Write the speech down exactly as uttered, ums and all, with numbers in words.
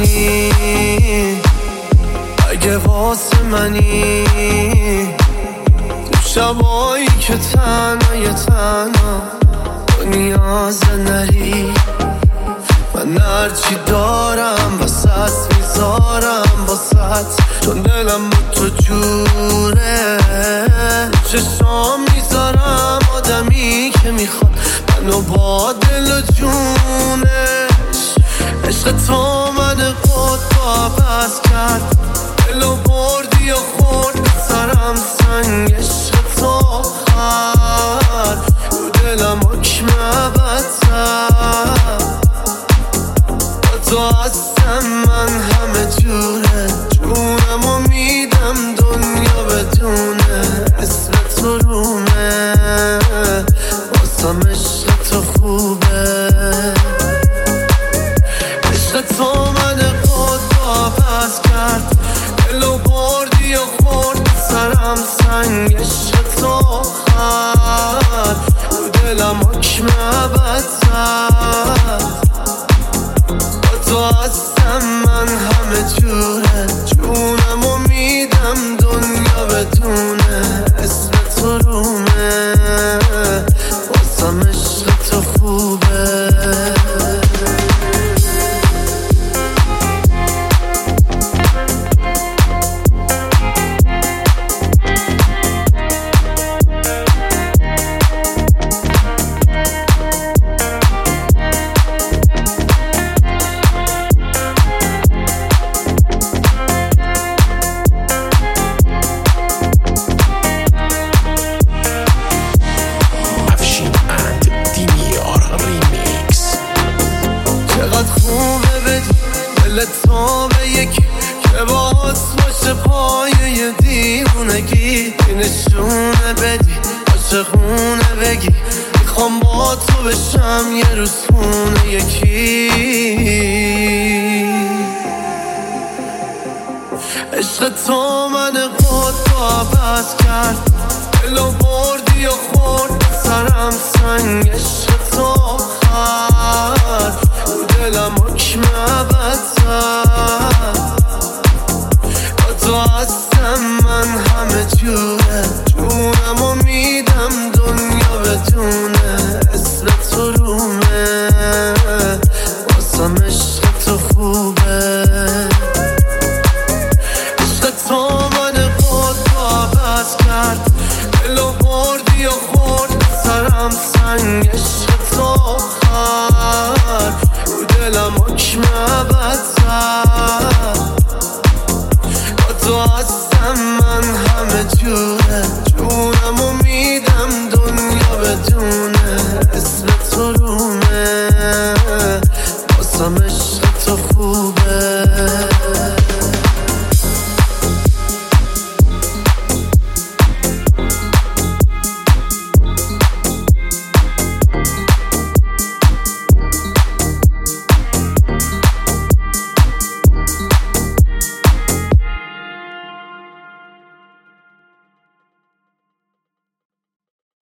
منی، اگه واسه منی، تو شبایی که تنهای تنها تو نیاز نری. من هرچی دارم واسه میذارم واسه، چون دلم با تو جوره. چشام میذارم آدمی که میخواد منو با دل و جونش. عشق تو من قد با بس کرد، دلو بردی و خورد سرم سنگ. عشق تو خر رو دلم حکم بدتر. تو هستم من همه جوره، جونمو میدم دنیا بدونه. اسم تو رومه واسم، عشق تو خوبه. عشق تو من خود با پس کرد، دلو بردی و خورد سرم سنگ. عشق تو خر رو دلم حکم بدتر. تو هستم من همه جوره، جونمو میدم دنیا بدونه. اسم تو رومه واسم، عشق تو خوبه. تو به یکی که باز باشه پایه دیوونگی، نشونه بدی عاشقونه بگی. میخوام با تو بشم یه روز خونه یکی. عشق تو من خود با بس کرد، دلو بردی و خورد سرم سنگ. عشق تو خر رو دلم حکم بدتر. تو هستم من همه جوره، جونمو میدم دنیا بدونه. اسم تو رومه واسم، عشق تو خوبه. عشق تو من خود با بس کرد، دلو بردی و خورد سرم سنگ. عشق تو خر رو دلم حکم بدتر. تو هستم من همه جوره، جونمو میدم دنیا بدونه. اسم تو رومه واسم، عشق تو خوبه.